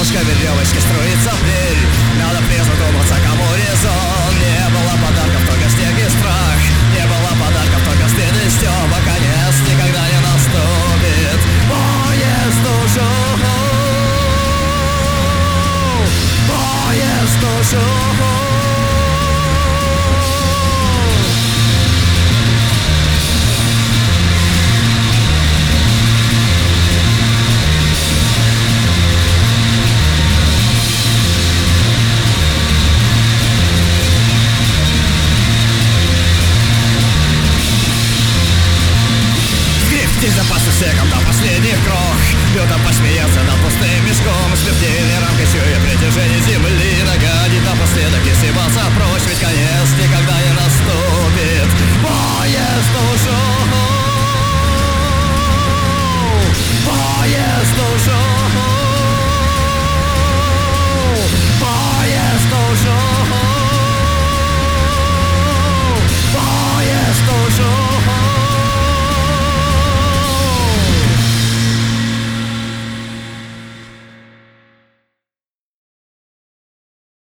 цепочка веревочки струится пыль. Надо призадуматься, кому резон. Не было подарков, только снег и страх. Не было подарков, только стыд и стёба. Конец никогда не наступит. Поезд ушел. Поезд ушел. Запасы всеком до последних крох. Люто посмеяться над пустым мешком. Смертельной рамкой чуя притяжение земли. Нагадить напоследок и съебаться